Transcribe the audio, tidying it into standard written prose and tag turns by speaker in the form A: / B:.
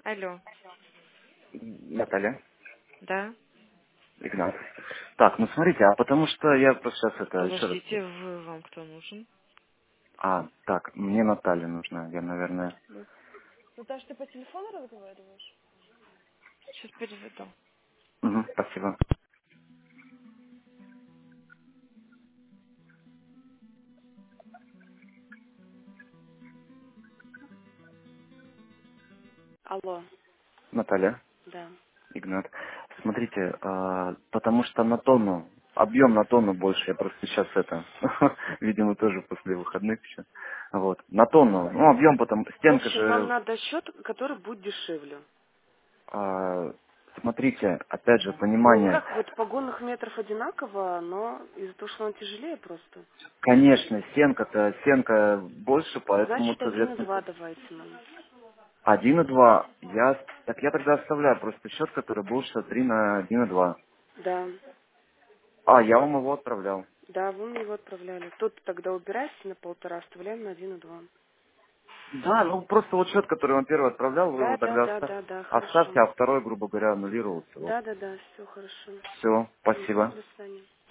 A: Алло.
B: Наталья,
A: Да?
B: Игнат. Так, ну смотрите, а потому что я просто сейчас это еще раз...
A: Подождите, вам кто нужен?
B: А, так, мне Наталья нужна, я, наверное...
A: Наташ, ты по телефону разговариваешь? Сейчас переведу.
B: Угу, спасибо.
A: Алло.
B: Наталья,
A: Да.
B: Игнат. Смотрите, потому что на тонну, объем на тонну больше, я просто сейчас это, видимо, тоже после выходных еще. Вот, на тонну, ну, объем потом,
A: В
B: стенка
A: общем, вам
B: же,
A: надо счет, который будет дешевле.
B: смотрите, опять же,
A: Ну,
B: понимание,
A: как вот погонных метров одинаково, но из-за того, что он тяжелее просто.
B: конечно, стенка больше, поэтому,
A: Значит, один и
B: соответственно,
A: два давайте нам.
B: 1,2. Так я тогда оставляю просто счет, который был 63 на 1,2.
A: Да.
B: А, я вам его отправлял.
A: Да, вы мне его отправляли. Тот тогда убирайте на полтора, оставляем на один и два.
B: Да, ну просто вот счет, который вам первый отправлял, вы
A: Да,
B: его
A: да,
B: тогда
A: да, да, да, хорошо.
B: оставьте, а второй, грубо говоря, аннулировался. Вот.
A: Да, да, да, все хорошо.
B: Все,
A: Мгм,
B: спасибо.
A: до свидания.